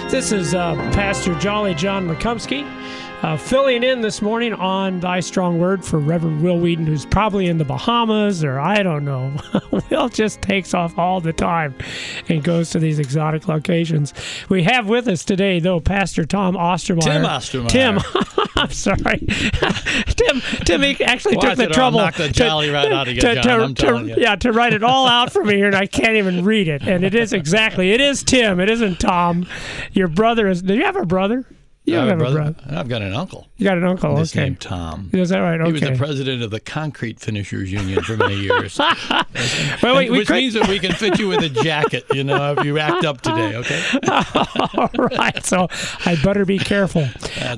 This is Pastor Jolly John McCumsky filling in this morning on Thy Strong Word for Reverend Will Wheaton, who's probably in the Bahamas or I don't know. Will just takes off all the time and goes to these exotic locations. We have with us today, though, Pastor Tom Ostermeyer. Tim Ostermeyer. Tim, I'm sorry. Tim he actually took the trouble knock the jolly right out of you, John, I'm telling you. Yeah, to write it all out for me here, and I can't even read it. And it is Tim. It isn't Tom. Your brother is. Do you have a brother? You don't have a brother. I've got an uncle. You got an uncle, His okay. named Tom. Is that right? Okay. He was the president of the Concrete Finishers Union for many years. Which means that we can fit you with a jacket, if you act up today, okay? All right, so I better be careful.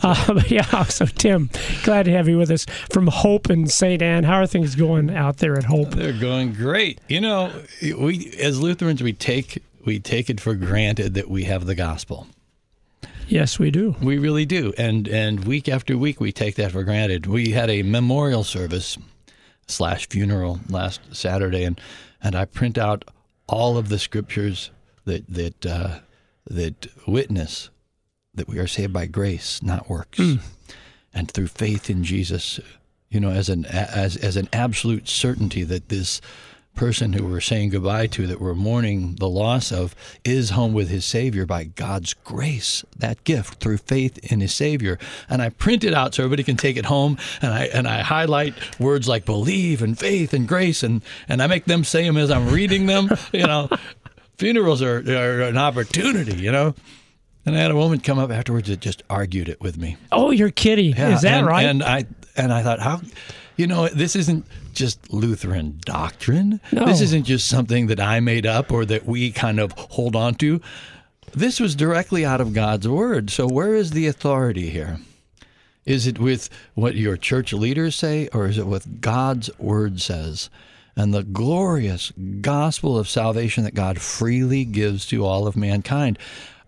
So Tim, glad to have you with us from Hope in St. Anne. How are things going out there at Hope? They're going great. We as Lutherans, we take it for granted that we have the gospel. Yes, we do. We really do. And week after week, we take that for granted. We had a memorial service / funeral last Saturday, and I print out all of the scriptures that witness that we are saved by grace, not works, and through faith in Jesus. As an absolute certainty that this person who we're saying goodbye to, that we're mourning the loss of, is home with his Savior by God's grace, that gift through faith in his Savior. And I print it out so everybody can take it home, and I highlight words like believe and faith and grace, and I make them say them as I'm reading them. Funerals are an opportunity, And I had a woman come up afterwards that just argued it with me. Oh, you're kidding. Yeah, is that right? And I thought, how... this isn't just Lutheran doctrine. No. This isn't just something that I made up or that we kind of hold on to. This was directly out of God's Word. So where is the authority here? Is it with what your church leaders say, or is it what God's Word says? And the glorious gospel of salvation that God freely gives to all of mankind.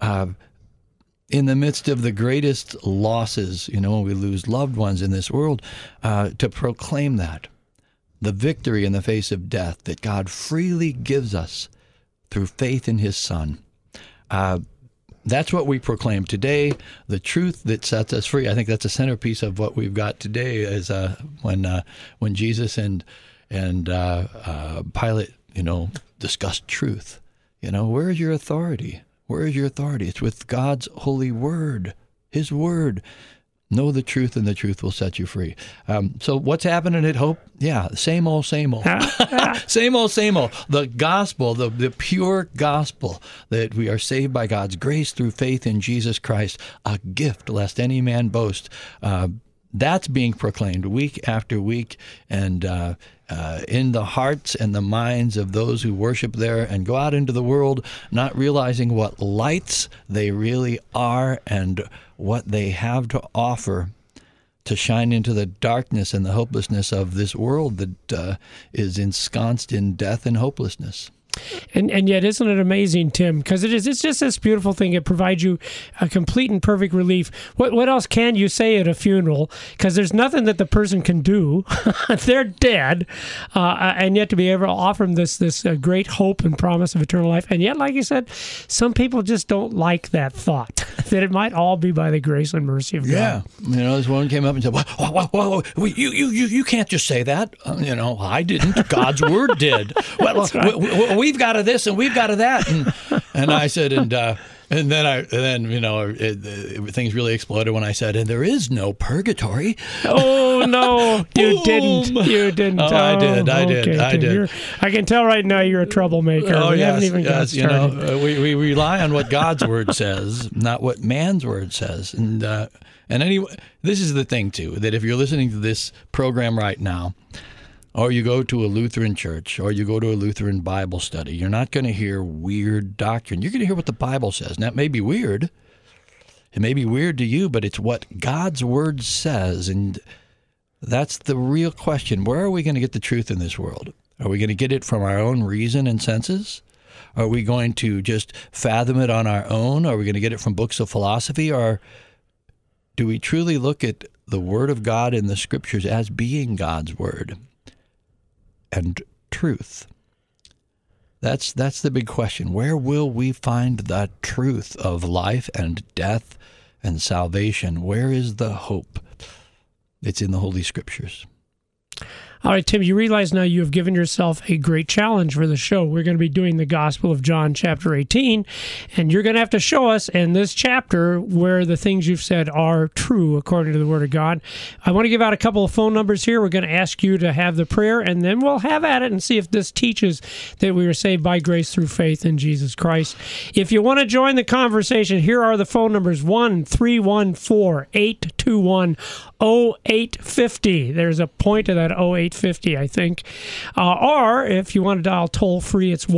In the midst of the greatest losses, when we lose loved ones in this world, to proclaim that, the victory in the face of death that God freely gives us through faith in his Son. That's what we proclaim today, the truth that sets us free. I think that's a centerpiece of what we've got today is when Jesus and Pilate, discussed truth. Where is your authority? Where is your authority? It's with God's holy word, his word. Know the truth, and the truth will set you free. So what's happening at Hope? Yeah, same old. Same old. The gospel, the pure gospel that we are saved by God's grace through faith in Jesus Christ, a gift lest any man boast. That's being proclaimed week after week, and in the hearts and the minds of those who worship there and go out into the world, not realizing what lights they really are and what they have to offer to shine into the darkness and the hopelessness of this world that is ensconced in death and hopelessness. And yet, isn't it amazing, Tim? Because it's just this beautiful thing. It provides you a complete and perfect relief. What else can you say at a funeral? Because there's nothing that the person can do. They're dead. And yet to be able to offer them this great hope and promise of eternal life. And yet, like you said, some people just don't like that thought, that it might all be by the grace and mercy of God. Yeah. This woman came up and said, whoa, you can't just say that. I didn't. God's word did. That's right. We've got to this and we've got to that, and I said, and then things really exploded when I said, and there is no purgatory. Oh no, you didn't. Oh, I did. I can tell right now you're a troublemaker. Oh, we haven't even got started. We rely on what God's word says, not what man's word says, and anyway, this is the thing too, that if you're listening to this program right now, or you go to a Lutheran church, or you go to a Lutheran Bible study, you're not going to hear weird doctrine. You're going to hear what the Bible says. Now, it may be weird. It may be weird to you, but it's what God's word says, and that's the real question. Where are we going to get the truth in this world? Are we going to get it from our own reason and senses? Are we going to just fathom it on our own? Are we going to get it from books of philosophy? Or do we truly look at the Word of God in the Scriptures as being God's Word and truth? That's the big question. Where will we find the truth of life and death and salvation? Where is the hope? It's in the Holy Scriptures. All right, Tim, you realize now you have given yourself a great challenge for the show. We're going to be doing the Gospel of John, chapter 18, and you're going to have to show us in this chapter where the things you've said are true according to the Word of God. I want to give out a couple of phone numbers here. We're going to ask you to have the prayer, and then we'll have at it and see if this teaches that we are saved by grace through faith in Jesus Christ. If you want to join the conversation, here are the phone numbers: 1-314-821-0850. There's a point to that 0850, I think. Or if you want to dial toll free, it's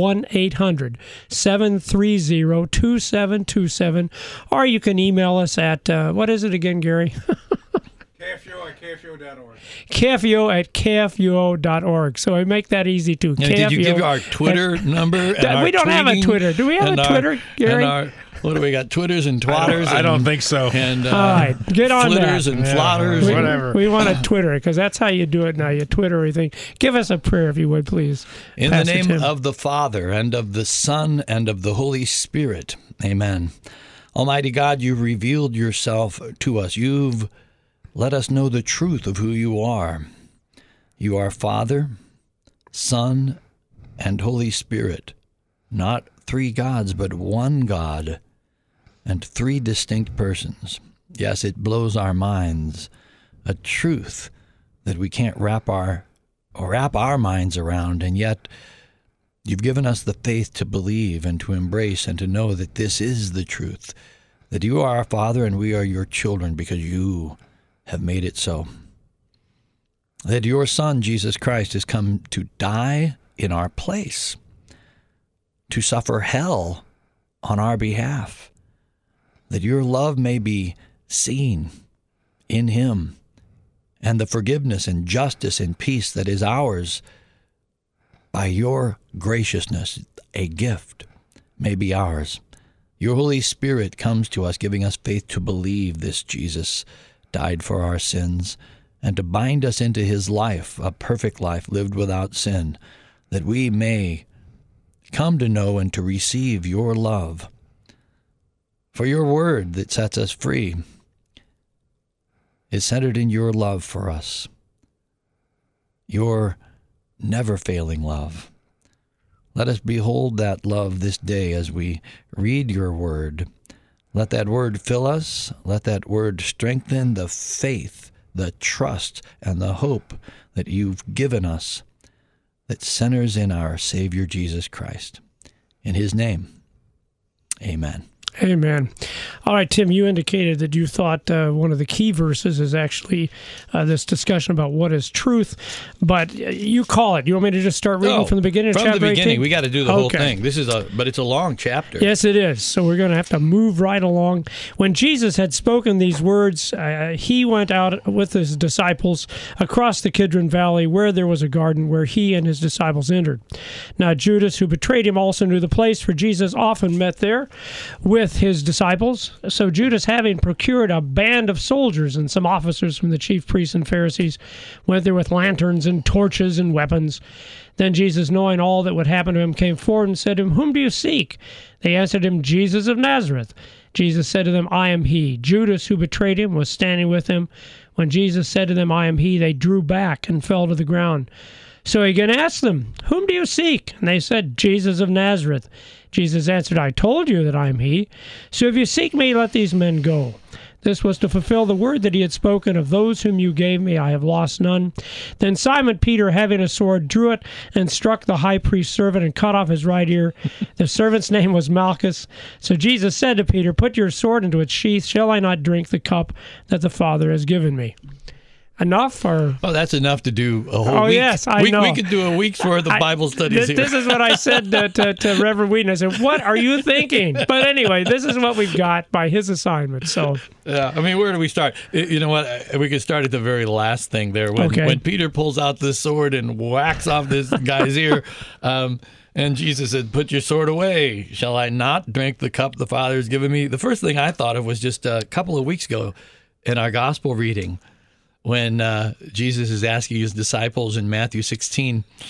1-800-730-2727. Or you can email us at, what is it again, Gary? KFUO@KFUO.org. KFUO@KFUO.org. So I make that easy too. Did you give our Twitter number? We don't have a Twitter. Do we have a Twitter, Gary? What do we got? Twitters and twatters? I don't think so. And all right, get on flitters that. and flotters. Whatever. We want a Twitter because that's how you do it now. You Twitter everything. Give us a prayer if you would, please. In Pastor the name Tim. of the Father, and of the Son, and of the Holy Spirit. Amen. Almighty God, you've revealed yourself to us. You've let us know the truth of who you are. You are Father, Son, and Holy Spirit. Not three gods, but one God, and three distinct persons. Yes, it blows our minds. A truth that we can't wrap our minds around, and yet you've given us the faith to believe and to embrace and to know that this is the truth, that you are our Father and we are your children because you have made it so. That your Son, Jesus Christ, has come to die in our place, to suffer hell on our behalf, that your love may be seen in him, and the forgiveness and justice and peace that is ours by your graciousness, a gift, may be ours. Your Holy Spirit comes to us, giving us faith to believe this Jesus died for our sins, and to bind us into his life, a perfect life lived without sin, that we may come to know and to receive your love. For your word that sets us free is centered in your love for us, your never-failing love. Let us behold that love this day as we read your word. Let that word fill us. Let that word strengthen the faith, the trust, and the hope that you've given us that centers in our Savior Jesus Christ. In his name, amen. Amen. All right, Tim, you indicated that you thought one of the key verses is actually this discussion about what is truth, but you call it. You want me to just start reading from the beginning? From chapter the beginning. 18? We got to do the whole thing. But it's a long chapter. Yes, it is. So we're going to have to move right along. When Jesus had spoken these words, he went out with his disciples across the Kidron Valley, where there was a garden where he and his disciples entered. Now Judas, who betrayed him, also knew the place, for Jesus often met there with his disciples. So Judas, having procured a band of soldiers and some officers from the chief priests and Pharisees, went there with lanterns and torches and weapons. Then Jesus, knowing all that would happen to him, came forward and said to him, "Whom do you seek?" They answered him, "Jesus of Nazareth." Jesus said to them, "I am he." Judas, who betrayed him, was standing with him. When Jesus said to them, "I am he," they drew back and fell to the ground. So he again asked them, "Whom do you seek?" And they said, "Jesus of Nazareth." Jesus answered, "I told you that I am he. So if you seek me, let these men go." This was to fulfill the word that he had spoken, "Of those whom you gave me, I have lost none." Then Simon Peter, having a sword, drew it and struck the high priest's servant and cut off his right ear. The servant's name was Malchus. So Jesus said to Peter, "Put your sword into its sheath. Shall I not drink the cup that the Father has given me?" Enough? Or that's enough to do a whole week. Yes, I know. We could do a week's worth of Bible studies here. This is what I said to Reverend Whedon. I said, "What are you thinking?" But anyway, this is what we've got by his assignment. So, yeah, I mean, where do we start? You know what? We could start at the very last thing there. When Peter pulls out the sword and whacks off this guy's ear, and Jesus said, "Put your sword away. Shall I not drink the cup the Father has given me?" The first thing I thought of was just a couple of weeks ago in our gospel reading, when Jesus is asking his disciples in Matthew 16,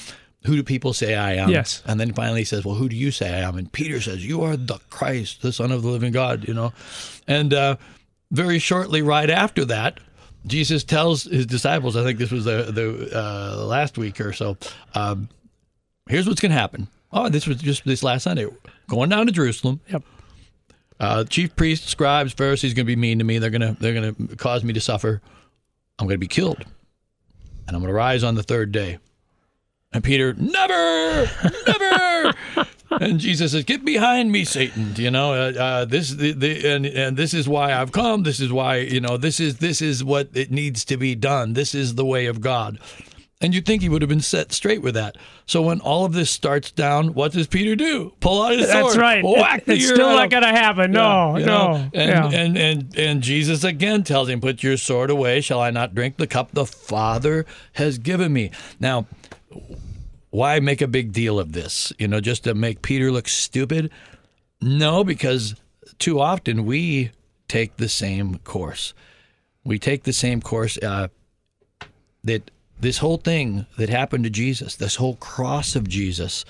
who do people say I am? Yes. And then finally he says, well, who do you say I am? And Peter says, you are the Christ, the Son of the living God, And very shortly right after that, Jesus tells his disciples, I think this was the last week or so, here's what's going to happen. Oh, this was just this last Sunday. Going down to Jerusalem. Yep. Chief priests, scribes, Pharisees going to be mean to me. They're going to cause me to suffer. I'm going to be killed. And I'm going to rise on the third day. And Peter, never. And Jesus says, get behind me, Satan. This is why I've come. This is why, this is what it needs to be done. This is the way of God. And you'd think he would have been set straight with that. So when all of this starts down, what does Peter do? Pull out his sword. That's right. Whack It's still not going to happen. No. And Jesus again tells him, put your sword away. Shall I not drink the cup the Father has given me? Now, why make a big deal of this? Just to make Peter look stupid? No, because too often we take the same course. We take the same course that this whole thing that happened to Jesus, this whole cross of Jesus,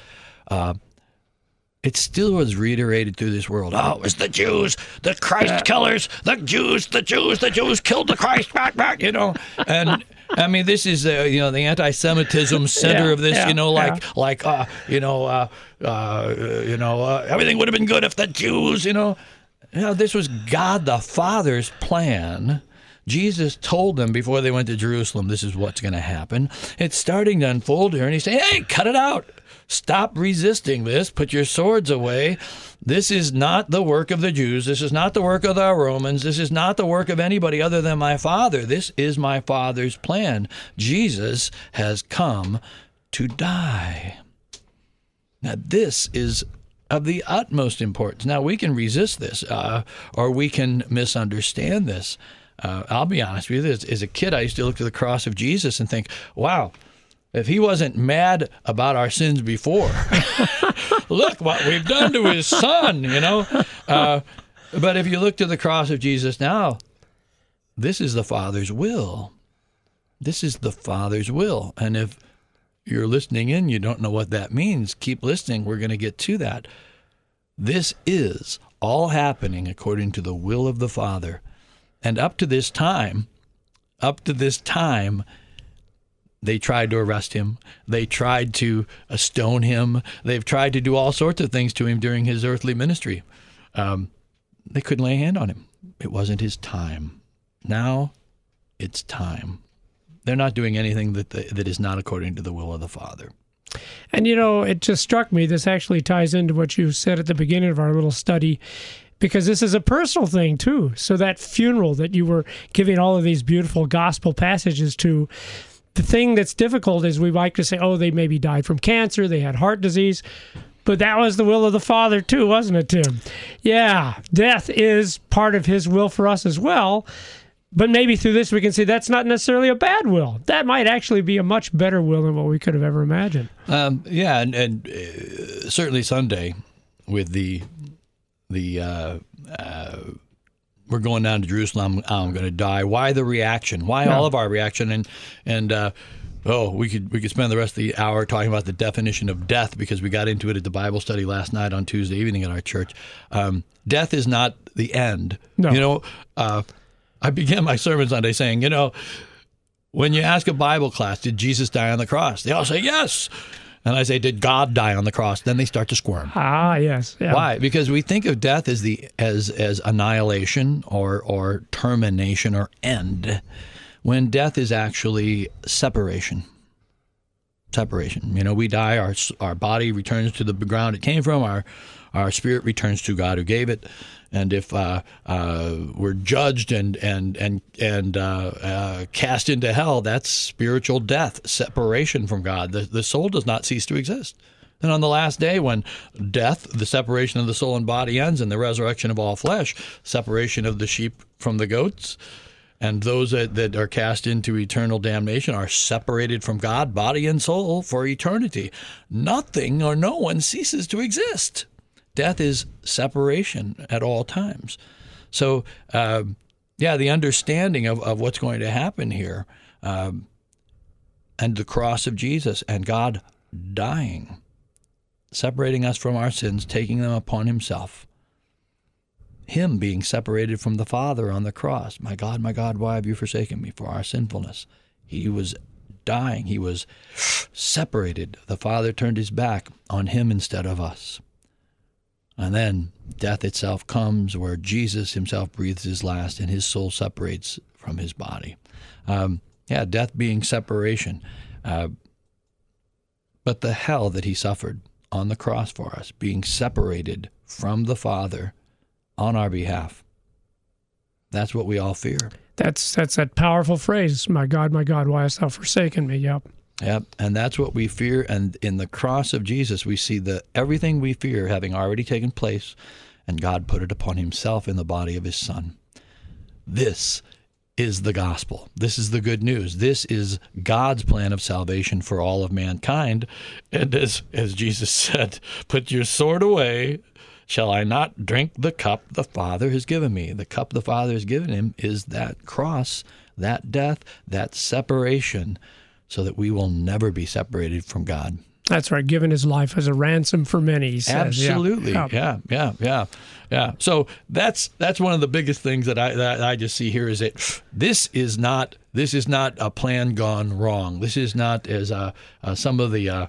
it still was reiterated through this world. Oh, it was the Jews, the Christ killers, the Jews killed the Christ, and I mean, this is the anti-Semitism center of this. Everything would have been good if the Jews. This was God the Father's plan. Jesus told them before they went to Jerusalem, this is what's going to happen. It's starting to unfold here, and he's saying, hey, cut it out. Stop resisting this. Put your swords away. This is not the work of the Jews. This is not the work of the Romans. This is not the work of anybody other than my Father. This is my Father's plan. Jesus has come to die. Now, this is of the utmost importance. Now, we can resist this, or we can misunderstand this. I'll be honest with you. As a kid, I used to look to the cross of Jesus and think, wow, if he wasn't mad about our sins before, look what we've done to his son, But if you look to the cross of Jesus now, this is the Father's will. This is the Father's will. And if you're listening in, you don't know what that means, keep listening. We're going to get to that. This is all happening according to the will of the Father. And up to this time, they tried to arrest him. They tried to stone him. They've tried to do all sorts of things to him during his earthly ministry. They couldn't lay a hand on him. It wasn't his time. Now it's time. They're not doing anything that is not according to the will of the Father. And, it just struck me, this actually ties into what you said at the beginning of our little study, because this is a personal thing, too. So that funeral that you were giving all of these beautiful gospel passages to, the thing that's difficult is we like to say, oh, they maybe died from cancer, they had heart disease, but that was the will of the Father, too, wasn't it, Tim? Yeah, death is part of his will for us as well, but maybe through this we can see that's not necessarily a bad will. That might actually be a much better will than what we could have ever imagined. And certainly Sunday with the we're going down to Jerusalem, I'm going to die. Why the reaction? Why all of our reaction? And we could spend the rest of the hour talking about the definition of death, because we got into it at the Bible study last night on Tuesday evening at our church. Death is not the end. No. I began my sermon Sunday saying, when you ask a Bible class, did Jesus die on the cross? They all say yes. And I say, did God die on the cross? Then they start to squirm. Ah, yes. Yeah. Why? Because we think of death as annihilation or termination or end, when death is actually separation. Separation. We die, our body returns to the ground it came from, our spirit returns to God who gave it. And if we're judged and cast into hell, that's spiritual death, separation from God. The soul does not cease to exist. And on the last day, when death, the separation of the soul and body ends, and the resurrection of all flesh, separation of the sheep from the goats, and those that are cast into eternal damnation are separated from God, body and soul, for eternity. Nothing or no one ceases to exist. Death is separation at all times. So, the understanding of what's going to happen here, and the cross of Jesus, and God dying, separating us from our sins, taking them upon himself. Him being separated from the Father on the cross. My God, why have you forsaken me? For our sinfulness. He was dying. He was separated. The Father turned his back on him instead of us. And then death itself comes, where Jesus himself breathes his last and his soul separates from his body. Death being separation. But the hell that he suffered on the cross for us, being separated from the Father on our behalf. That's what we all fear. That's that powerful phrase, my God, why hast thou forsaken me? Yep. Yep, and that's what we fear. And in the cross of Jesus, we see everything we fear having already taken place, and God put it upon himself in the body of his Son. This is the gospel. This is the good news. This is God's plan of salvation for all of mankind. And as Jesus said, put your sword away. Shall I not drink the cup the Father has given me? The cup the Father has given him is that cross, that death, that separation, so that we will never be separated from God. That's right, giving his life as a ransom for many, he says. Absolutely. Yeah. So that's one of the biggest things that I just see here, is that this is not a plan gone wrong. This is not as some of the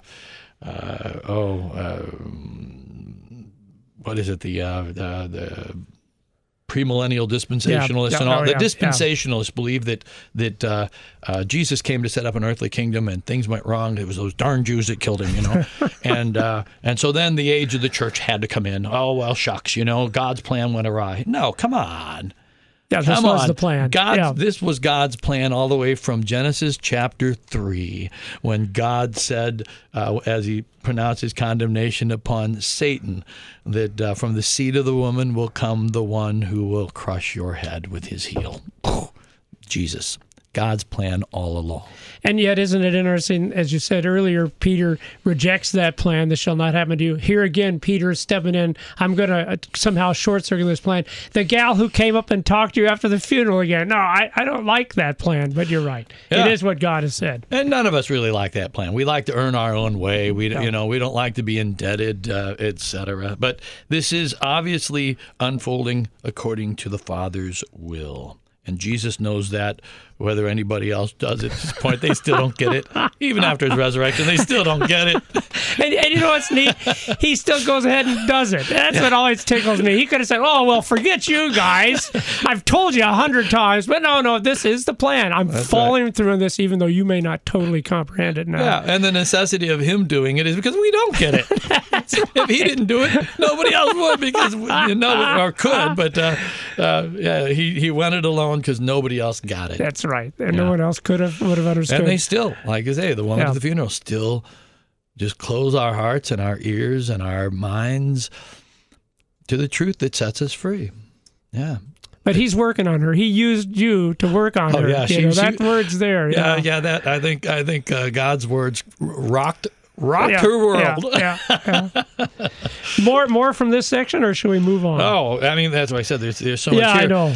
what is it, the premillennial dispensationalists and all. The dispensationalists believe that Jesus came to set up an earthly kingdom and things went wrong. It was those darn Jews that killed him, and so then the age of the church had to come in. Oh, well, shucks, God's plan went awry. No, come on. Yeah, this was the plan. This was God's plan all the way from Genesis chapter 3, when God said, as he pronounced his condemnation upon Satan, that from the seed of the woman will come the one who will crush your head with his heel. Jesus. God's plan all along. And yet, isn't it interesting, as you said earlier, Peter rejects that plan, this shall not happen to you. Here again, Peter is stepping in, I'm going to somehow short-circuit this plan. The gal who came up and talked to you after the funeral again, no, I don't like that plan, but you're right. Yeah. It is what God has said. And none of us really like that plan. We like to earn our own way. We don't like to be indebted, etc. But this is obviously unfolding according to the Father's will. And Jesus knows that. Whether anybody else does at this point, they still don't get it. Even after his resurrection, they still don't get it. And you know what's neat? He still goes ahead and does it. That's what always tickles me. He could have said, oh, well, forget you guys. I've told you 100 times. But no, this is the plan. I'm following through on this, even though you may not totally comprehend it now. Yeah, and the necessity of him doing it is because we don't get it. If he didn't do it, nobody else would, because or could. But he went it alone because nobody else got it. That's right. And no one else would have understood. And they still, like I say, the woman at the funeral still just close our hearts and our ears and our minds to the truth that sets us free. Yeah. But he's working on her. He used you to work on her. Yeah, that word's there. Yeah. That I think God's words rocked her world. Yeah. More from this section, or should we move on? Oh, I mean, that's what I said. There's so much here. I know.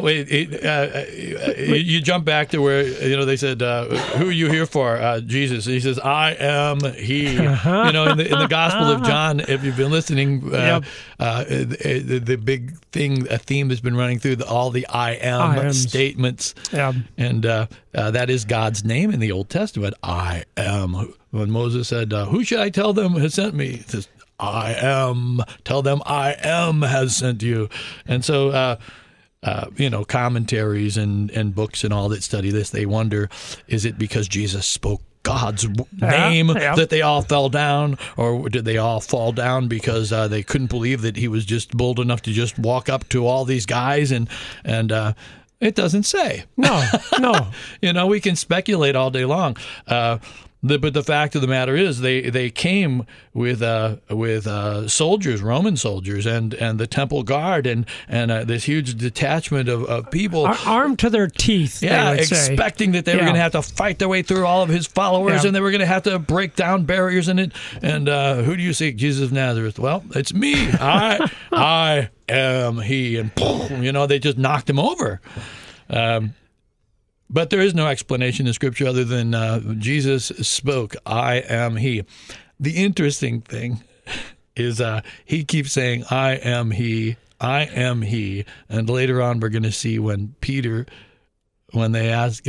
You jump back to where they said, "Who are you here for?" Jesus. He says, "I am He." Uh-huh. In the Gospel of John, if you've been listening, the big thing, a theme has been running through all the "I am" statements, and that is God's name in the Old Testament. I am. When Moses said, who should I tell them has sent me? He says, I am. Tell them I am has sent you. And so, commentaries and books and all that study this, they wonder, is it because Jesus spoke God's name that they all fell down, or did they all fall down because they couldn't believe that he was just bold enough to just walk up to all these guys and it doesn't say. No. We can speculate all day long. But the fact of the matter is, they came with soldiers, Roman soldiers, and the temple guard, and this huge detachment of people armed to their teeth. Yeah, expecting that they were going to have to fight their way through all of his followers, and they were going to have to break down barriers in it. And who do you seek? Jesus of Nazareth. Well, it's me. I am He. And they just knocked him over. But there is no explanation in Scripture other than Jesus spoke, I am He. The interesting thing is he keeps saying, I am He, I am He. And later on we're going to see when they ask,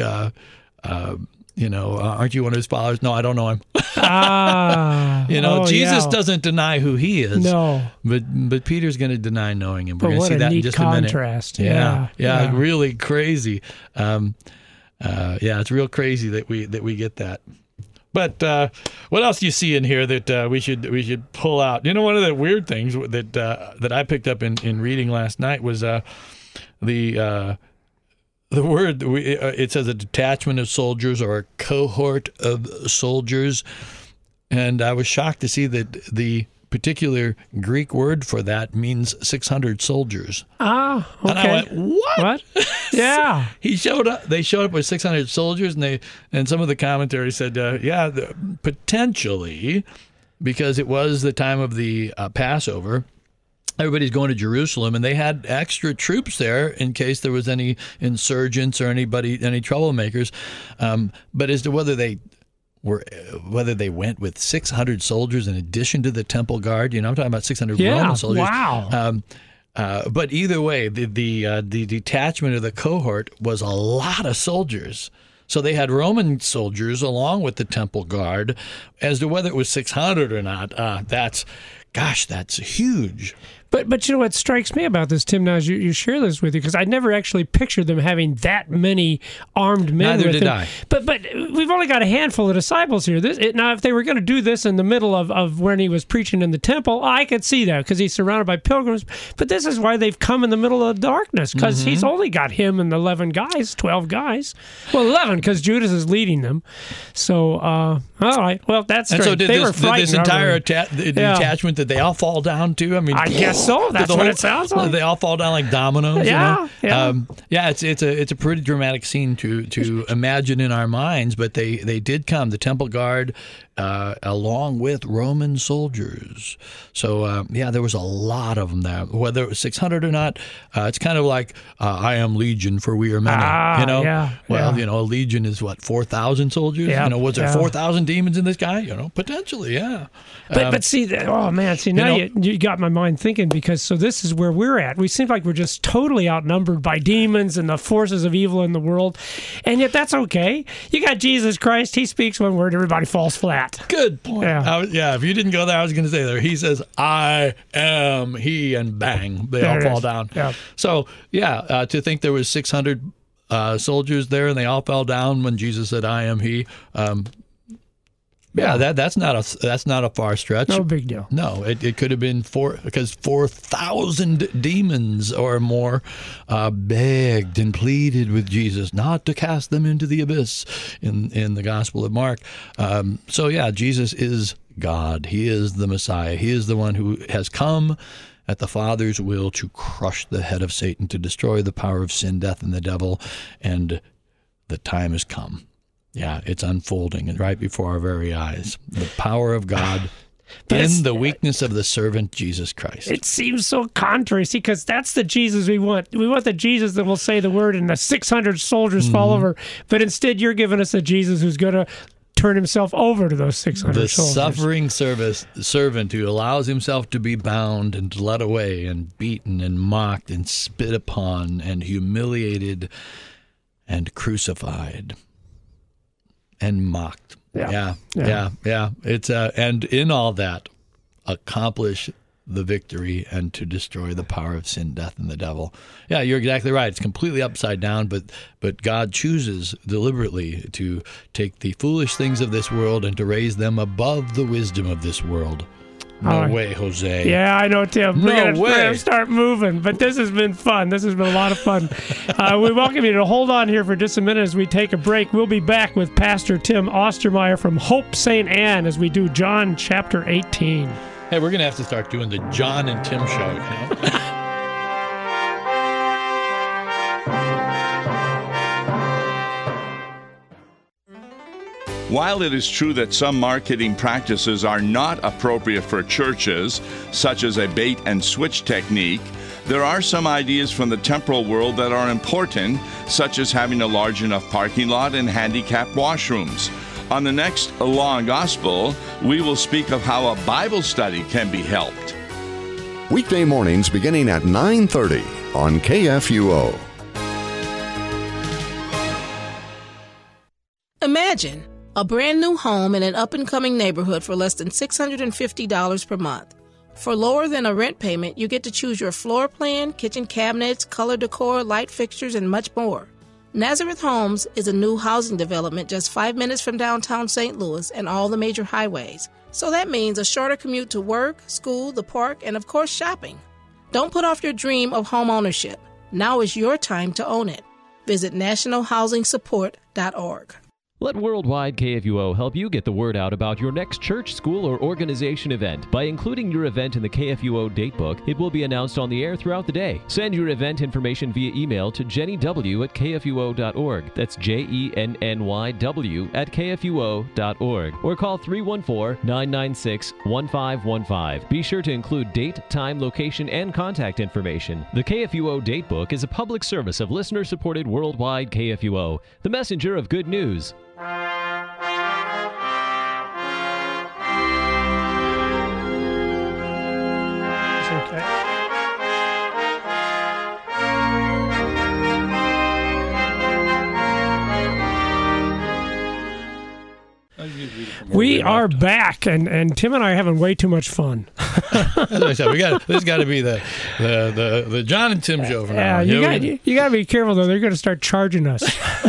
aren't you one of His followers? No, I don't know Him. Jesus doesn't deny who He is. No. But Peter's going to deny knowing Him. We're going to see that in just contrast. a minute. Yeah, really crazy. It's real crazy that we get that. But what else do you see in here that we should pull out? One of the weird things that I picked up in reading last night was the word. It says a detachment of soldiers or a cohort of soldiers, and I was shocked to see that the particular Greek word for that means 600 soldiers. Ah, okay. And I went, what? Yeah. They showed up with 600 soldiers, and some of the commentary said, potentially, because it was the time of the Passover. Everybody's going to Jerusalem, and they had extra troops there in case there was any insurgents or any troublemakers. But as to whether they went with 600 soldiers in addition to the temple guard, I'm talking about 600 Roman soldiers. Wow. But either way, the detachment of the cohort was a lot of soldiers. So they had Roman soldiers along with the temple guard. As to whether it was 600 or not, that's huge. But what strikes me about this, Tim, now as you share this with you, because I never actually pictured them having that many armed men. Neither did I. But we've only got a handful of disciples here. Now, if they were going to do this in the middle of when he was preaching in the temple, I could see that because he's surrounded by pilgrims. But this is why they've come in the middle of darkness, because he's only got him and 12 guys. Well, 11 because Judas is leading them. So, all right. Well, that's strange. And so did this entire detachment, did they all fall down too? I mean, I guess so. That's what it sounds like. They all fall down like dominoes. Yeah, It's a pretty dramatic scene to imagine in our minds. But they did come, the temple guard, along with Roman soldiers. So there was a lot of them there. Whether it was 600 or not, it's kind of like I am legion, for we are many. A legion is what, 4,000 soldiers. Yeah, was there 4,000 demons in this guy? Potentially, yeah. But see, now you got my mind thinking, because so this is where we're at. We seem like we're just totally outnumbered by demons and the forces of evil in the world, and yet that's okay. You got Jesus Christ. He speaks one word, everybody falls flat. Good point. If you didn't go there, I was going to say there. He says, I am He, and bang, they all fall down. Yeah. So, to think there was 600 soldiers there and they all fell down when Jesus said, I am He. That's not a far stretch. No big deal. No, it could have been 4,000 demons or more begged and pleaded with Jesus not to cast them into the abyss in the Gospel of Mark. Jesus is God. He is the Messiah. He is the one who has come at the Father's will to crush the head of Satan, to destroy the power of sin, death, and the devil, and the time has come. Yeah, it's unfolding right before our very eyes. The power of God in the weakness of the servant Jesus Christ. It seems so contrary, because that's the Jesus we want. We want the Jesus that will say the word and the 600 soldiers fall over. But instead, you're giving us a Jesus who's going to turn himself over to those 600 soldiers. The suffering servant who allows himself to be bound and led away and beaten and mocked and spit upon and humiliated and crucified. And mocked. Yeah. It's and in all that, accomplish the victory and to destroy the power of sin, death, and the devil. Yeah, you're exactly right. It's completely upside down, but God chooses deliberately to take the foolish things of this world and to raise them above the wisdom of this world. No way, Jose. Yeah, I know, Tim. We're going to start moving, but this has been fun. This has been a lot of fun. We welcome you to hold on here for just a minute as we take a break. We'll be back with Pastor Tim Ostermeyer from Hope St. Anne as we do John chapter 18. Hey, we're going to have to start doing the John and Tim show, While it is true that some marketing practices are not appropriate for churches, such as a bait and switch technique, There are some ideas from the temporal world that are important, such as having a large enough parking lot and handicapped washrooms. On the next Law and Gospel, we will speak of how a Bible study can be helped. Weekday mornings beginning at 9:30 on KFUO. Imagine a brand new home in an up-and-coming neighborhood for less than $650 per month. For lower than a rent payment, you get to choose your floor plan, kitchen cabinets, color decor, light fixtures, and much more. Nazareth Homes is a new housing development just 5 minutes from downtown St. Louis and all the major highways. So that means a shorter commute to work, school, the park, and of course shopping. Don't put off your dream of home ownership. Now is your time to own it. Visit nationalhousingsupport.org. Let Worldwide KFUO help you get the word out about your next church, school, or organization event. By including your event in the KFUO Datebook, it will be announced on the air throughout the day. Send your event information via email to jennyw@kfuo.org. That's JENNYW@kfuo.org. Or call 314-996-1515. Be sure to include date, time, location, and contact information. The KFUO Datebook is a public service of listener-supported Worldwide KFUO, the messenger of good news. Okay. We are back, and Tim and I are having way too much fun. As I said, this has got to be the John and Tim show from now on. You got to be careful, though. They're going to start charging us.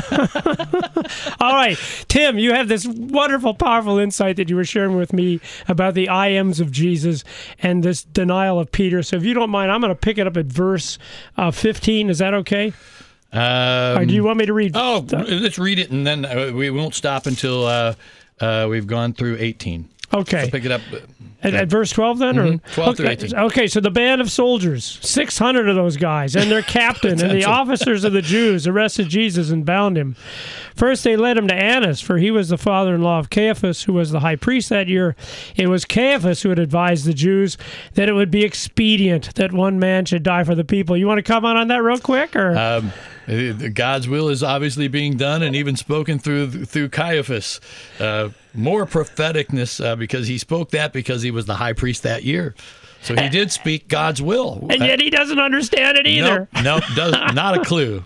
All right, Tim, you have this wonderful, powerful insight that you were sharing with me about the I ams of Jesus and this denial of Peter. So if you don't mind, I'm going to pick it up at verse 15. Is that okay? Or do you want me to read? Let's read it, and then we won't stop until we've gone through 18. Okay. So pick it up. At verse 12 then? Or? 12 through 18. Okay, so the band of soldiers, 600 of those guys, and their captain and the officers of the Jews arrested Jesus and bound him. First they led him to Annas, for he was the father-in-law of Caiaphas, who was the high priest that year. It was Caiaphas who had advised the Jews that it would be expedient that one man should die for the people. You want to comment on that real quick? Or? God's will is obviously being done and even spoken through Caiaphas. More propheticness because he spoke that because he was the high priest that year. So he did speak God's will. And yet he doesn't understand it either. Nope, not a clue.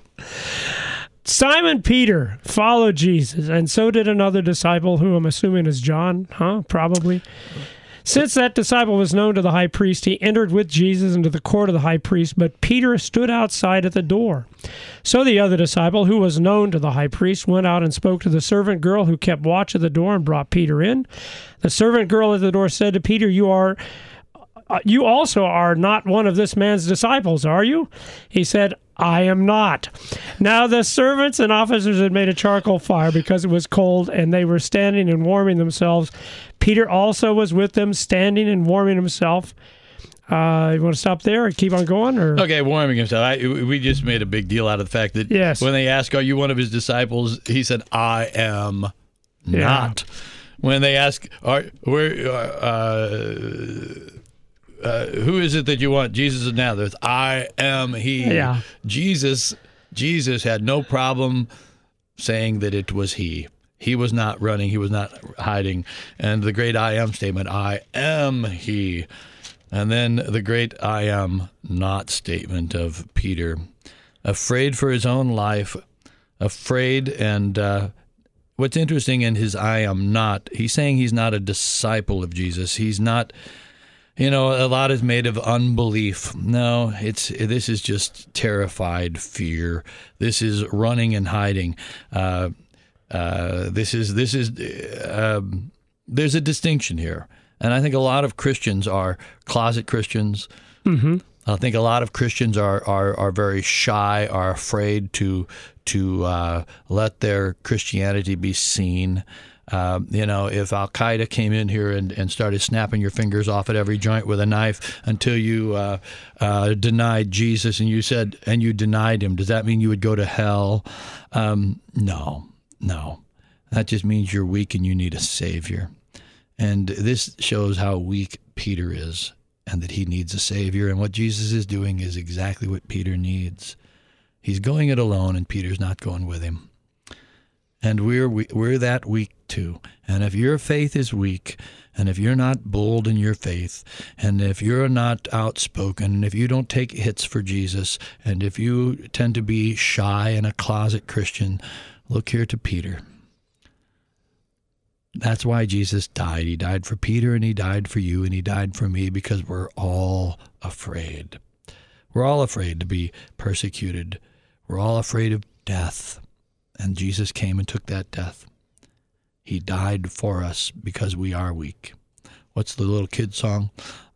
Simon Peter followed Jesus, and so did another disciple who I'm assuming is John, probably. Since that disciple was known to the high priest, he entered with Jesus into the court of the high priest, but Peter stood outside at the door. So the other disciple, who was known to the high priest, went out and spoke to the servant girl who kept watch at the door and brought Peter in. The servant girl at the door said to Peter, You also are not one of this man's disciples, are you? He said, I am not. Now the servants and officers had made a charcoal fire because it was cold, and they were standing and warming themselves. Peter also was with them, standing and warming himself. You want to stop there or keep on going? Or? Okay, warming himself. We just made a big deal out of the fact that when they asked, are you one of his disciples? He said, I am not. When they ask, who is it that you want? Jesus is Nazareth. I am he. Yeah. Jesus had no problem saying that it was he. He was not running. He was not hiding. And the great I am statement, I am he. And then the great I am not statement of Peter. Afraid for his own life. Afraid. And what's interesting in his I am not, he's saying he's not a disciple of Jesus. He's not... a lot is made of unbelief. No, this is just terrified fear. This is running and hiding. There's a distinction here, and I think a lot of Christians are closet Christians. Mm-hmm. I think a lot of Christians are very shy, are afraid to let their Christianity be seen. If Al-Qaeda came in here and started snapping your fingers off at every joint with a knife until you denied Jesus and you denied him, does that mean you would go to hell? No. That just means you're weak and you need a Savior. And this shows how weak Peter is. and that he needs a Savior. And what Jesus is doing is exactly what Peter needs. He's going it alone, and Peter's not going with him. And we're that weak too. And if your faith is weak, and if you're not bold in your faith, and if you're not outspoken, and if you don't take hits for Jesus, and if you tend to be shy and a closet Christian, look here to Peter. That's why Jesus died. He died for Peter, and he died for you, and he died for me, because we're all afraid. We're all afraid to be persecuted. We're all afraid of death. And Jesus came and took that death. He died for us because we are weak. What's the little kid song?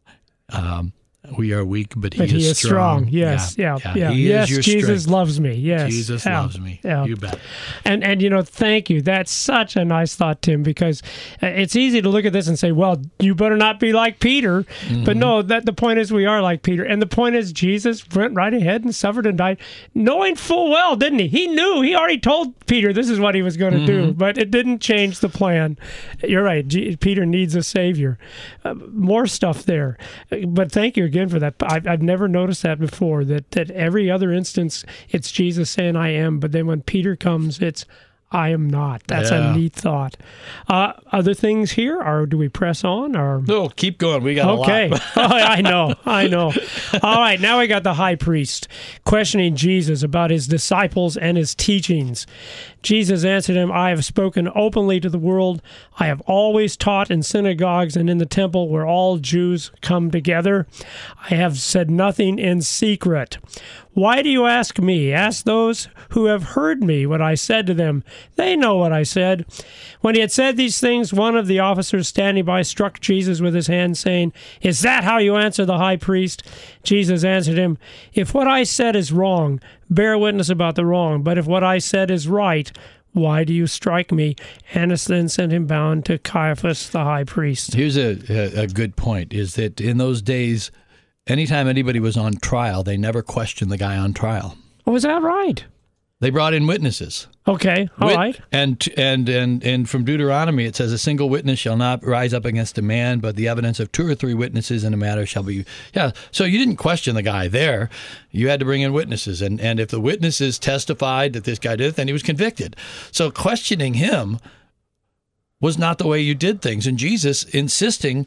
We are weak, but he is strong. Yes, yeah. He yes, is your Jesus strength. loves me. Yes, Jesus loves me. Yeah. You bet. And thank you. That's such a nice thought, Tim, because it's easy to look at this and say, well, you better not be like Peter. Mm-hmm. But no, the point is we are like Peter. And the point is Jesus went right ahead and suffered and died, knowing full well, didn't he? He knew. He already told Peter this is what he was going to do, but it didn't change the plan. You're right. Peter needs a Savior. More stuff there. But thank you again for that. I've never noticed that before, that every other instance, it's Jesus saying, I am. But then when Peter comes, it's, I am not. That's a neat thought. Other things here, or do we press on? Or No, keep going. We got a lot. Okay. I know. All right, now we got the high priest questioning Jesus about his disciples and his teachings. Jesus answered him, I have spoken openly to the world. I have always taught in synagogues and in the temple where all Jews come together. I have said nothing in secret. Why do you ask me? Ask those who have heard me what I said to them. They know what I said. When he had said these things, one of the officers standing by struck Jesus with his hand, saying, Is that how you answer the high priest? Jesus answered him, If what I said is wrong, bear witness about the wrong. But if what I said is right, why do you strike me? Annas then sent him bound to Caiaphas, the high priest. Here's a good point, is that in those days, anytime anybody was on trial, they never questioned the guy on trial. Oh, is that right? They brought in witnesses. Okay, all right. And from Deuteronomy, it says, a single witness shall not rise up against a man, but the evidence of 2 or 3 witnesses in a matter shall be... Yeah, so you didn't question the guy there. You had to bring in witnesses. And if the witnesses testified that this guy did it, then he was convicted. So questioning him was not the way you did things. And Jesus insisting...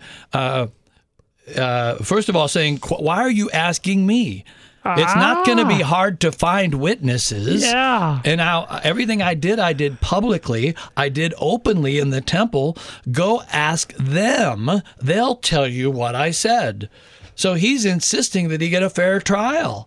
first of all, saying, why are you asking me? It's not going to be hard to find witnesses. Yeah. And everything I did publicly. I did openly in the temple. Go ask them. They'll tell you what I said. So he's insisting that he get a fair trial.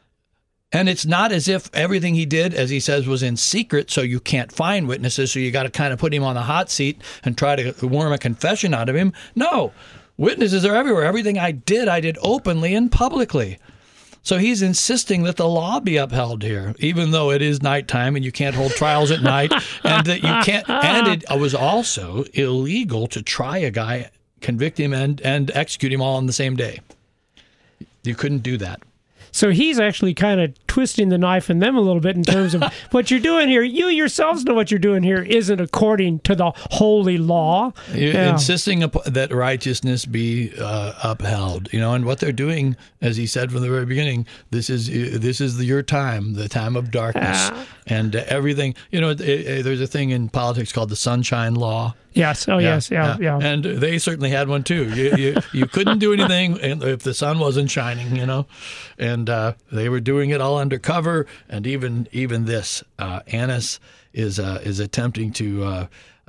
And it's not as if everything he did, as he says, was in secret, so you can't find witnesses, so you got to kind of put him on the hot seat and try to worm a confession out of him. No. Witnesses are everywhere. Everything I did openly and publicly. So he's insisting that the law be upheld here, even though it is nighttime and you can't hold trials at night, and that you can't. And it was also illegal to try a guy, convict him, and execute him all on the same day. You couldn't do that. So he's actually kind of twisting the knife in them a little bit in terms of what you're doing here. You yourselves know what you're doing here isn't according to the holy law. Insisting that righteousness be upheld, and what they're doing, as he said from the very beginning, this is your time, the time of darkness, and everything. There's a thing in politics called the Sunshine Law. Yes. Oh, yes. Yeah. And they certainly had one too. You couldn't do anything if the sun wasn't shining, And they were doing it all undercover. And even this, Annas is attempting to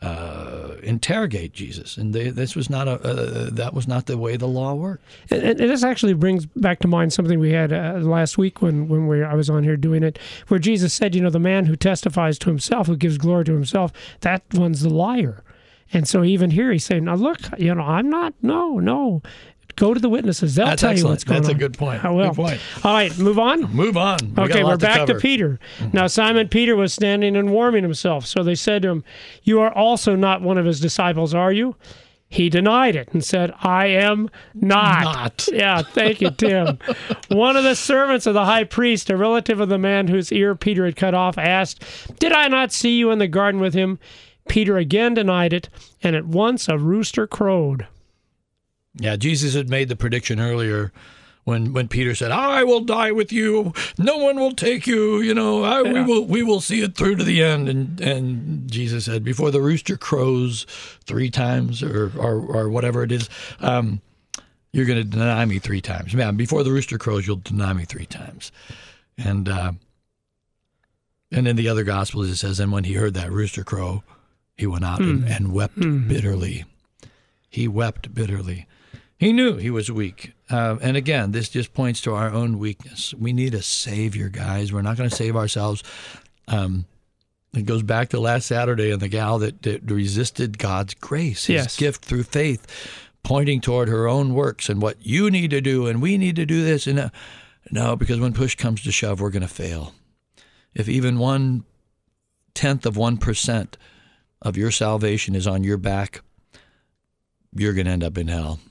interrogate Jesus, and this was not that was not the way the law worked. And this actually brings back to mind something we had last week when I was on here doing it, where Jesus said, the man who testifies to himself, who gives glory to himself, that one's the liar. And so even here he's saying, now look, I'm not, no. Go to the witnesses. They'll tell you what's going on. That's a good point. I will. Good point. All right, move on? Move on. Okay, we're back to Peter. Now, Simon Peter was standing and warming himself. So they said to him, you are also not one of his disciples, are you? He denied it and said, I am not. Yeah, thank you, Tim. One of the servants of the high priest, a relative of the man whose ear Peter had cut off, asked, did I not see you in the garden with him? Peter again denied it, and at once a rooster crowed. Yeah, Jesus had made the prediction earlier when Peter said, "I will die with you. No one will take you. We will see it through to the end." And Jesus said, "Before the rooster crows 3 times, or whatever it is, you're going to deny me 3 times. Man, before the rooster crows, you'll deny me 3 times." And in the other Gospels it says, "And when he heard that rooster crow, he went out and wept bitterly." He wept bitterly. He knew he was weak. And again, this just points to our own weakness. We need a Savior, guys. We're not going to save ourselves. It goes back to last Saturday and the gal that resisted God's grace, his gift through faith, pointing toward her own works and what you need to do and we need to do this. And no, because when push comes to shove, we're going to fail. If even 1/10 of 1% of your salvation is on your back, you're going to end up in hell.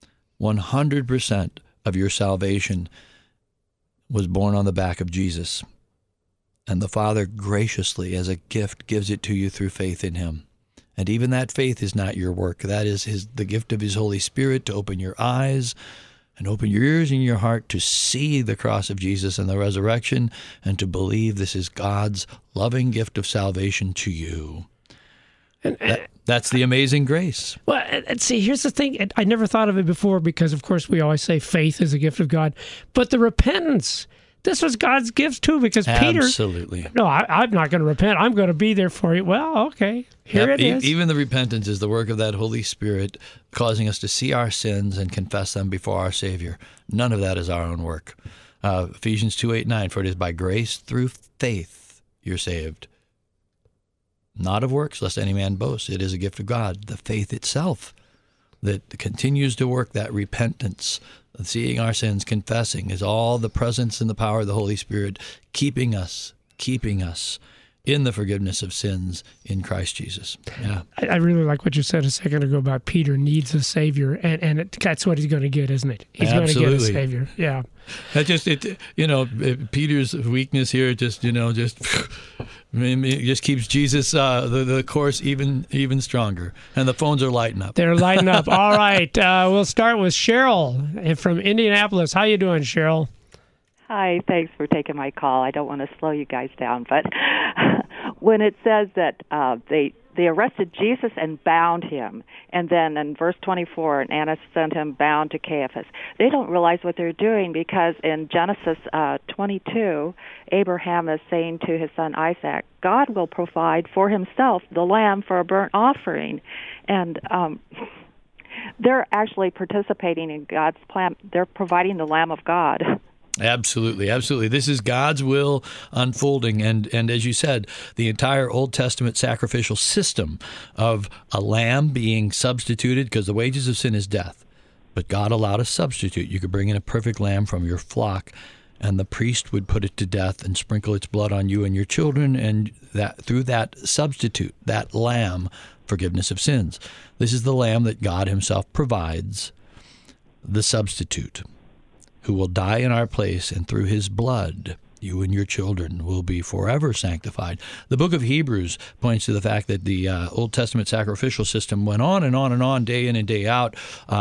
100% of your salvation was born on the back of Jesus. And the Father graciously, as a gift, gives it to you through faith in him. And even that faith is not your work. That is the gift of his Holy Spirit to open your eyes and open your ears and your heart to see the cross of Jesus and the resurrection and to believe this is God's loving gift of salvation to you. That's the amazing grace. Well, and see, here's the thing. I never thought of it before because, of course, we always say faith is a gift of God. But the repentance, this was God's gift too, because Peter... Absolutely. No, I'm not going to repent. I'm going to be there for you. Well, okay, here it is. Even the repentance is the work of that Holy Spirit causing us to see our sins and confess them before our Savior. None of that is our own work. Ephesians 2:8-9, for it is by grace through faith you're saved. Not of works, lest any man boast. It is a gift of God, the faith itself that continues to work, that repentance, seeing our sins, confessing, is all the presence and the power of the Holy Spirit keeping us in the forgiveness of sins in Christ Jesus. Yeah, I really like what you said a second ago about Peter needs a Savior, and that's what he's going to get, isn't it? He's going to get a Savior. Yeah. That Peter's weakness here just keeps Jesus the course even stronger, and the phones are lighting up. They're lighting up. All right, we'll start with Cheryl from Indianapolis. How you doing, Cheryl? Hi, thanks for taking my call. I don't want to slow you guys down, but when it says that they arrested Jesus and bound him, and then in verse 24, and Annas sent him bound to Caiaphas, they don't realize what they're doing, because in Genesis 22, Abraham is saying to his son Isaac, God will provide for himself the lamb for a burnt offering. And they're actually participating in God's plan. They're providing the Lamb of God. Absolutely, absolutely. This is God's will unfolding, and as you said, the entire Old Testament sacrificial system of a lamb being substituted, because the wages of sin is death, but God allowed a substitute. You could bring in a perfect lamb from your flock, and the priest would put it to death and sprinkle its blood on you and your children, and that through that substitute, that lamb, forgiveness of sins. This is the lamb that God himself provides, the substitute, who will die in our place, and through his blood, you and your children will be forever sanctified. The book of Hebrews points to the fact that the Old Testament sacrificial system went on and on and on, day in and day out,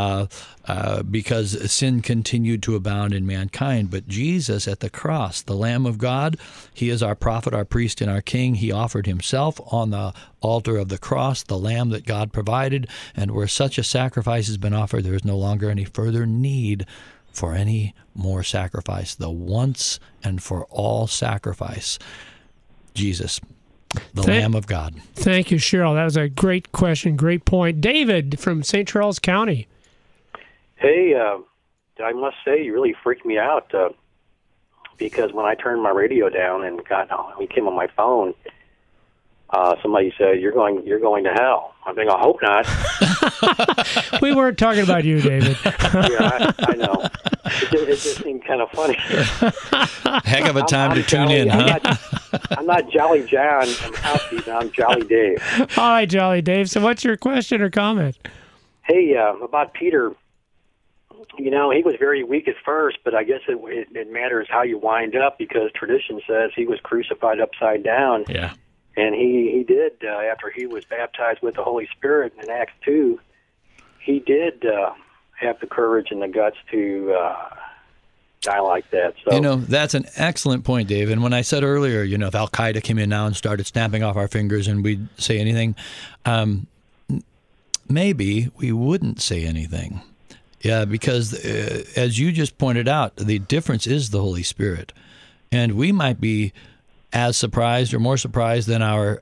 because sin continued to abound in mankind. But Jesus at the cross, the Lamb of God, he is our prophet, our priest, and our king. He offered himself on the altar of the cross, the lamb that God provided, and where such a sacrifice has been offered, there is no longer any further need for any more sacrifice. The once and for all sacrifice, Jesus, the Lamb of God. Thank you, Cheryl. That was a great question, great point. David from St. Charles County. Hey, I must say, you really freaked me out because when I turned my radio down and we came on my phone, somebody said, "You're going to hell." I think, I hope not. We weren't talking about you, David. Yeah, I know. It just seemed kind of funny. Heck of a time to tune in, huh? I'm not Jolly John from Housekeeping. I'm Jolly Dave. All right, Jolly Dave. So what's your question or comment? Hey, about Peter. He was very weak at first, but I guess it matters how you wind up, because tradition says he was crucified upside down. Yeah. And he did, after he was baptized with the Holy Spirit in Acts 2, he did have the courage and the guts to die like that. So that's an excellent point, Dave. And when I said earlier, if Al Qaeda came in now and started snapping off our fingers and we'd say anything, maybe we wouldn't say anything. Yeah, because as you just pointed out, the difference is the Holy Spirit, and we might be as surprised or more surprised than our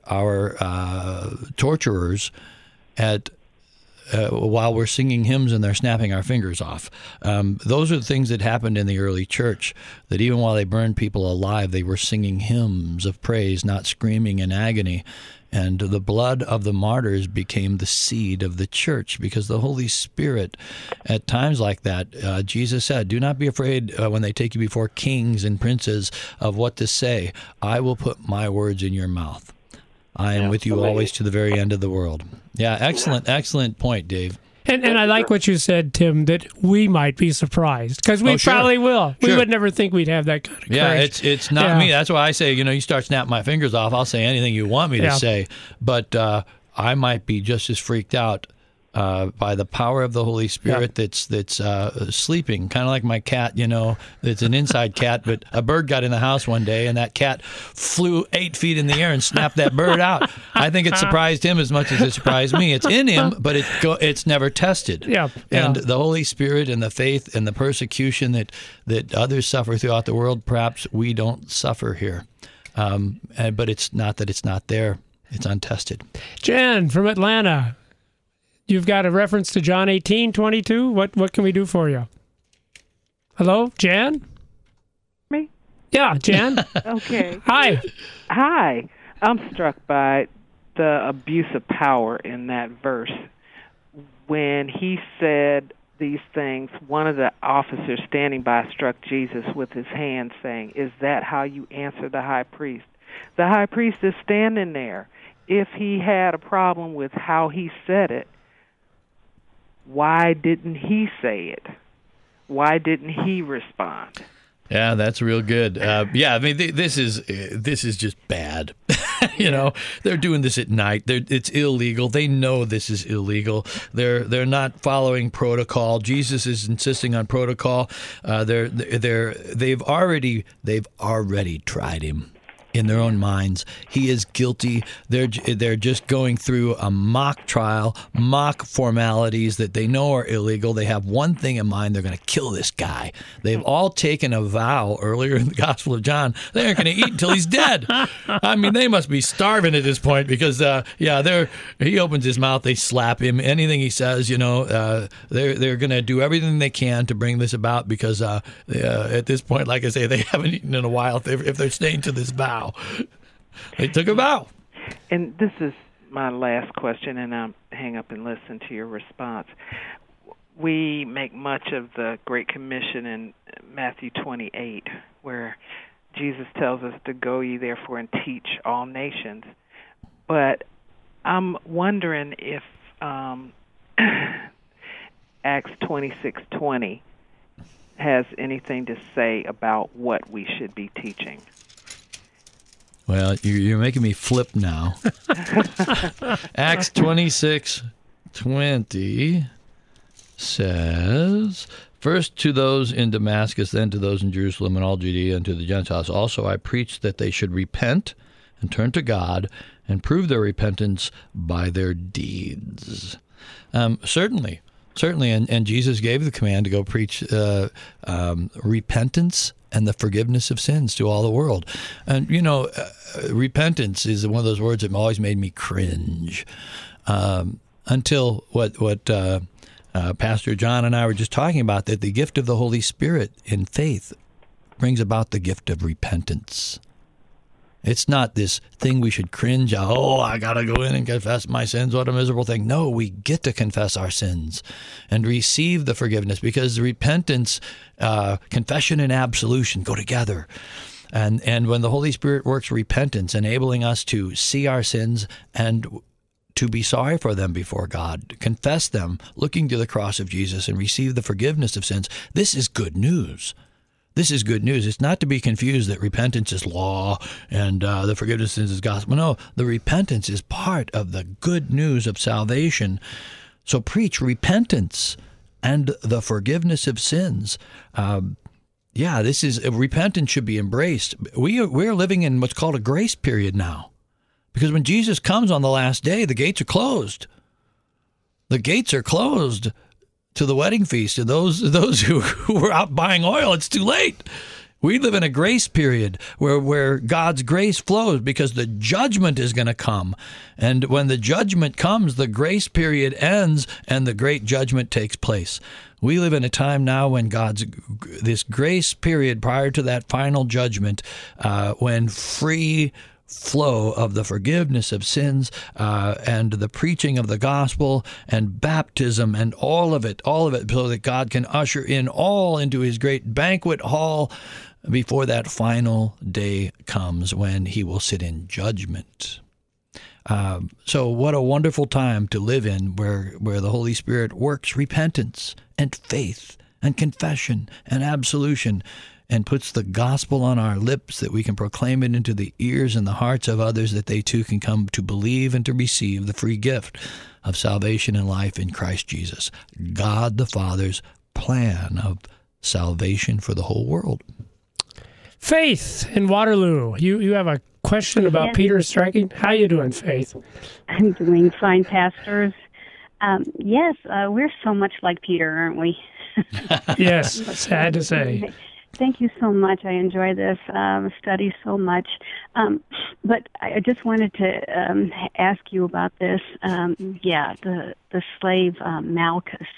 torturers at while we're singing hymns and they're snapping our fingers off. Those are the things that happened in the early church, that even while they burned people alive, they were singing hymns of praise, not screaming in agony. And the blood of the martyrs became the seed of the church, because the Holy Spirit, at times like that, Jesus said, do not be afraid when they take you before kings and princes of what to say. I will put my words in your mouth. I am with you always to the very end of the world. Yeah, excellent point, Dave. And I like what you said, Tim, that we might be surprised, because we probably will. Sure. We would never think we'd have that kind of courage. Yeah, it's not me. That's why I say, you start snapping my fingers off, I'll say anything you want me to say. But I might be just as freaked out by the power of the Holy Spirit that's sleeping, kind of like my cat, it's an inside cat, but a bird got in the house one day, and that cat flew 8 feet in the air and snapped that bird out. I think it surprised him as much as it surprised me. It's in him, but it's never tested. And the Holy Spirit and the faith and the persecution that others suffer throughout the world, perhaps we don't suffer here. But it's not that it's not there. It's untested. Jen from Atlanta. You've got a reference to John 18:22. What can we do for you? Hello, Jan? Me? Yeah, Jan. Okay. Hi. I'm struck by the abuse of power in that verse. When he said these things, one of the officers standing by struck Jesus with his hand, saying, "Is that how you answer the high priest?" The high priest is standing there. If he had a problem with how he said it, why didn't he say it? Why didn't he respond? Yeah, that's real good. This is just bad. They're doing this at night. It's illegal. They know this is illegal. They're not following protocol. Jesus is insisting on protocol. They've already tried him. In their own minds, he is guilty. They're just going through a mock trial, mock formalities that they know are illegal. They have one thing in mind: they're going to kill this guy. They've all taken a vow earlier in the Gospel of John. They aren't going to eat until he's dead. I mean, they must be starving at this point, because he opens his mouth, they slap him. Anything he says, they're going to do everything they can to bring this about, because at this point, like I say, they haven't eaten in a while if they're staying to this vow. They took a vow. And this is my last question, and I'll hang up and listen to your response. We make much of the Great Commission in Matthew 28, where Jesus tells us to go ye therefore and teach all nations. But I'm wondering if Acts 26:20 has anything to say about what we should be teaching. Well, you're making me flip now. Acts 26:20 says, "First to those in Damascus, then to those in Jerusalem and all Judea, and to the Gentiles also I preached that they should repent and turn to God and prove their repentance by their deeds." Certainly, and Jesus gave the command to go preach repentance and the forgiveness of sins to all the world. And, repentance is one of those words that always made me cringe until what Pastor John and I were just talking about, that the gift of the Holy Spirit in faith brings about the gift of repentance. It's not this thing we should cringe. Oh, I got to go in and confess my sins. What a miserable thing. No, we get to confess our sins and receive the forgiveness, because repentance, confession and absolution go together. And when the Holy Spirit works repentance, enabling us to see our sins and to be sorry for them before God, confess them, looking to the cross of Jesus, and receive the forgiveness of sins, this is good news. This is good news. It's not to be confused that repentance is law and the forgiveness of sins is gospel. No, the repentance is part of the good news of salvation. So preach repentance and the forgiveness of sins. This is repentance should be embraced. We're living in what's called a grace period now, because when Jesus comes on the last day, the gates are closed. The gates are closed to the wedding feast, and those who were out buying oil, it's too late. We live in a grace period where God's grace flows, because the judgment is going to come. And when the judgment comes, the grace period ends and the great judgment takes place. We live in a time now when this grace period prior to that final judgment, when free flow of the forgiveness of sins and the preaching of the gospel and baptism and all of it, so that God can usher in all into his great banquet hall before that final day comes when he will sit in judgment. So what a wonderful time to live in, where the Holy Spirit works repentance and faith and confession and absolution, and puts the gospel on our lips that we can proclaim it into the ears and the hearts of others, that they too can come to believe and to receive the free gift of salvation and life in Christ Jesus. God the Father's plan of salvation for the whole world. Faith in Waterloo. You have a question about Peter striking? How you doing, Faith? I'm doing fine, pastors. Yes, we're so much like Peter, aren't we? Yes, sad to say. Thank you so much. I enjoy this study so much. But I just wanted to ask you about this. The slave Malchus.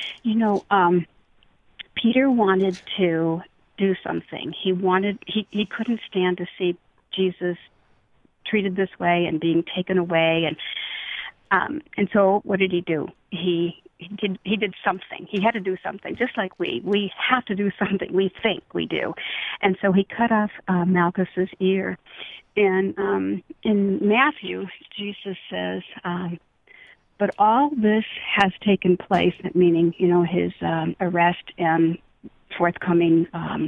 Peter wanted to do something. He couldn't stand to see Jesus treated this way and being taken away, and so what did he do? He did something. He had to do something, just like we have to do something. We think we do, and so he cut off Malchus's ear. And in Matthew, Jesus says, "But all this has taken place," meaning his arrest and forthcoming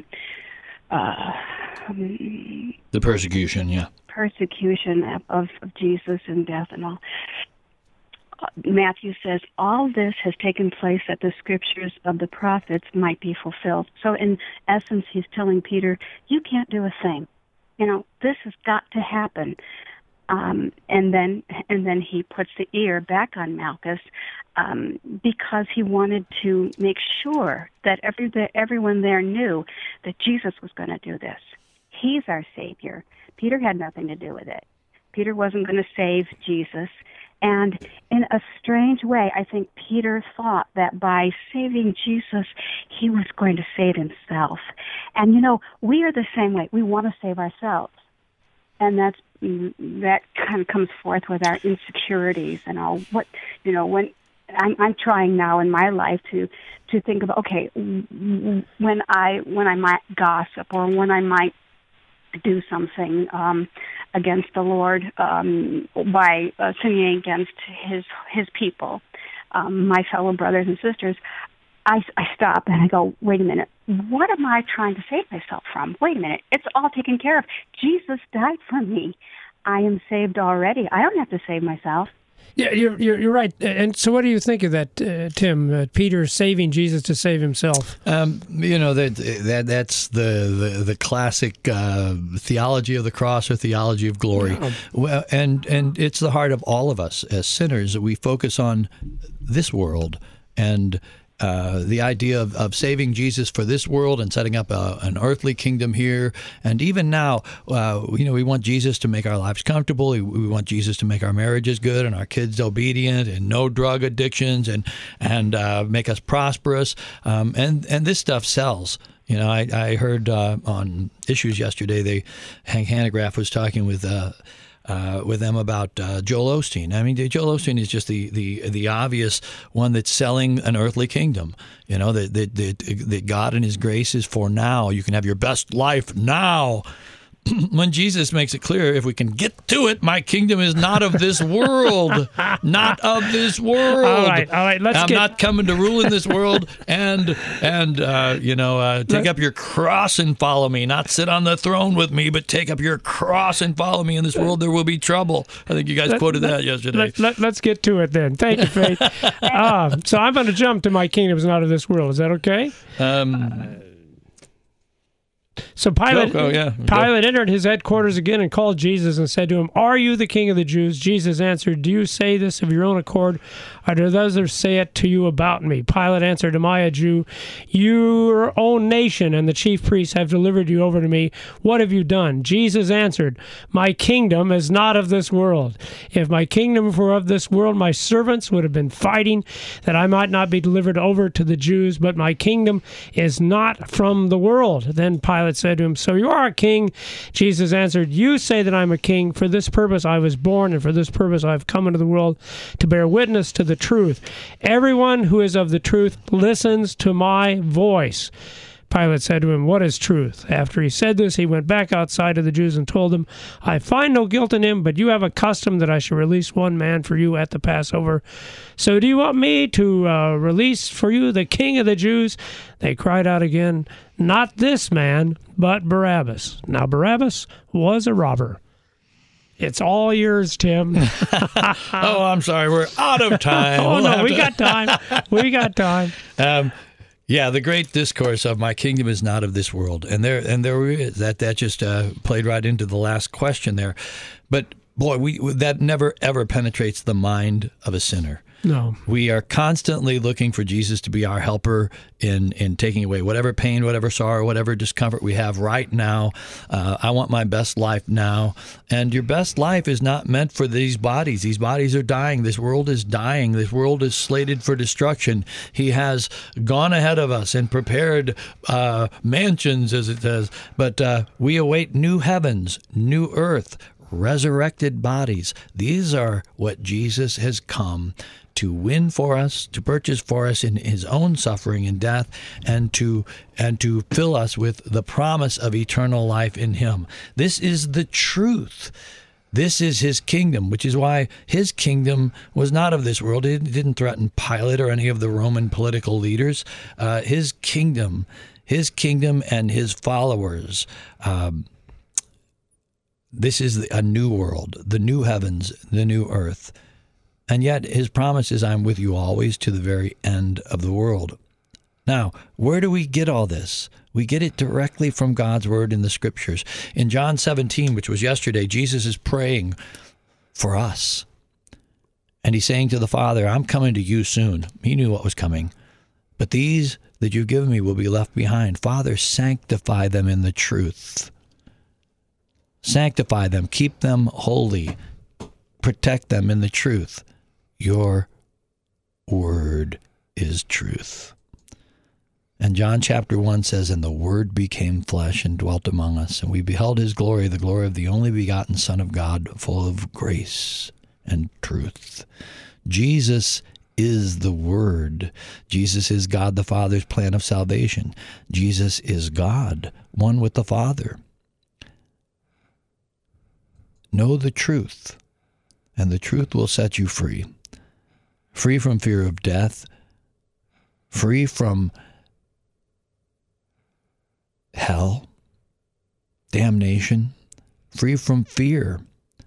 the persecution, persecution of Jesus and death and all. Matthew says, all this has taken place that the scriptures of the prophets might be fulfilled. So in essence, he's telling Peter, you can't do a thing. This has got to happen. And then he puts the ear back on Malchus because he wanted to make sure that everyone there knew that Jesus was going to do this. He's our Savior. Peter had nothing to do with it. Peter wasn't going to save Jesus. And in a strange way, I think Peter thought that by saving Jesus, he was going to save himself. And, we are the same way. We want to save ourselves. And that kind of comes forth with our insecurities and all. When I'm trying now in my life to think about, okay, when I might gossip or when I might do something against the Lord by sinning against his people, my fellow brothers and sisters, I stop and I go, wait a minute, what am I trying to save myself from? Wait a minute, it's all taken care of. Jesus died for me. I am saved already. I don't have to save myself. Yeah, you're right. And so, what do you think of that, Tim? Peter saving Jesus to save himself. That's the classic theology of the cross or theology of glory. Yeah. Well, and it's the heart of all of us as sinners. We focus on this world and the idea of saving Jesus for this world and setting up an earthly kingdom here. And even now, we want Jesus to make our lives comfortable. We want Jesus to make our marriages good and our kids obedient and no drug addictions and make us prosperous. And this stuff sells. I heard on Issues yesterday, Hank Hanegraaff was talking with them about Joel Osteen. I mean, Joel Osteen is just the obvious one that's selling an earthly kingdom. That God and His grace is for now. You can have your best life now. when Jesus makes it clear, if we can get to it, my kingdom is not of this world. Not of this world. All right. I'm not coming to rule in this world and take up your cross and follow me. Not sit on the throne with me, but take up your cross and follow me. In this world, there will be trouble. I think you guys quoted that yesterday. Let's get to it then. Thank you, Faith. So I'm going to jump to my kingdom is not of this world. Is that okay? So Pilate entered his headquarters again and called Jesus and said to him, "Are you the king of the Jews?" Jesus answered, "Do you say this of your own accord, or do others say it to you about me?" Pilate answered, "Am I a Jew? Your own nation and the chief priests have delivered you over to me. What have you done?" Jesus answered, "My kingdom is not of this world. If my kingdom were of this world, my servants would have been fighting that I might not be delivered over to the Jews, but my kingdom is not from the world." Then Pilate said to him, "So you are a king?" Jesus answered, "You say that I'm a king. For this purpose I was born, and for this purpose I have come into the world, to bear witness to the truth. Everyone who is of the truth listens to my voice." Pilate said to him, "What is truth?" After he said this, he went back outside of the Jews and told them, "I find no guilt in him, but you have a custom that I should release one man for you at the Passover. So do you want me to release for you the king of the Jews?" They cried out again, "Not this man, but Barabbas." Now Barabbas was a robber. It's all yours, Tim. Oh, I'm sorry. We're out of time. We got time. We got time. Yeah, the great discourse of my kingdom is not of this world, and there is that just played right into the last question there. But boy, that never ever penetrates the mind of a sinner. No. We are constantly looking for Jesus to be our helper in taking away whatever pain, whatever sorrow, whatever discomfort we have right now. I want my best life now. And your best life is not meant for these bodies. These bodies are dying. This world is dying. This world is slated for destruction. He has gone ahead of us and prepared mansions, as it says. But we await new heavens, new earth, resurrected bodies. These are what Jesus has come to win for us, to purchase for us in his own suffering and death, and to fill us with the promise of eternal life in him. This is the truth. This is his kingdom, which is why his kingdom was not of this world. It didn't threaten Pilate or any of the Roman political leaders. His kingdom and his followers. This is a new world, the new heavens, the new earth. And yet his promise is, "I'm with you always to the very end of the world." Now, where do we get all this? We get it directly from God's word in the scriptures. In John 17, which was yesterday, Jesus is praying for us. And he's saying to the Father, "I'm coming to you soon." He knew what was coming. "But these that you've given me will be left behind. Father, sanctify them in the truth." Sanctify them, keep them holy, protect them in the truth. Your word is truth. And John chapter 1 says, "And the Word became flesh and dwelt among us, and we beheld his glory, the glory of the only begotten Son of God, full of grace and truth." Jesus is the Word. Jesus is God the Father's plan of salvation. Jesus is God, one with the Father. Know the truth, and the truth will set you free. Free from fear of death, free from hell, damnation, free from fear.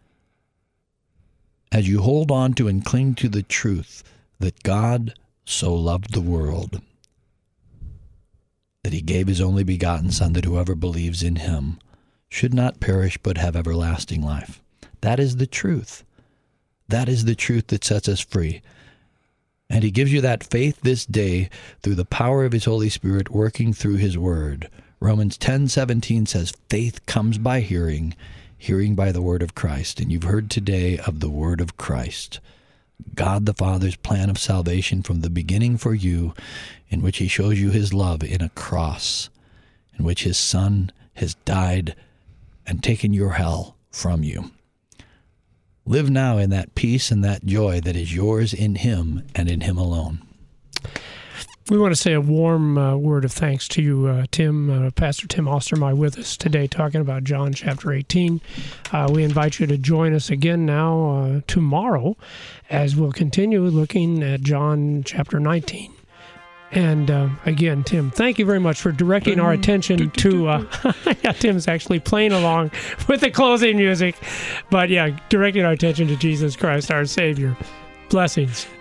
As you hold on to and cling to the truth that God so loved the world, that he gave his only begotten Son, that whoever believes in him should not perish but have everlasting life. That is the truth. That is the truth that sets us free. And he gives you that faith this day through the power of his Holy Spirit working through his word. Romans 10:17 says, "Faith comes by hearing, hearing by the word of Christ." And you've heard today of the word of Christ, God the Father's plan of salvation from the beginning for you, in which he shows you his love in a cross, in which his Son has died and taken your hell from you. Live now in that peace and that joy that is yours in him and in him alone. We want to say a warm word of thanks to you, Tim, Pastor Tim Ostermeyer, with us today talking about John chapter 18. We invite you to join us again now tomorrow as we'll continue looking at John chapter 19. And again, Tim, thank you very much for directing our attention to... Tim's actually playing along with the closing music. But yeah, directing our attention to Jesus Christ, our Savior. Blessings.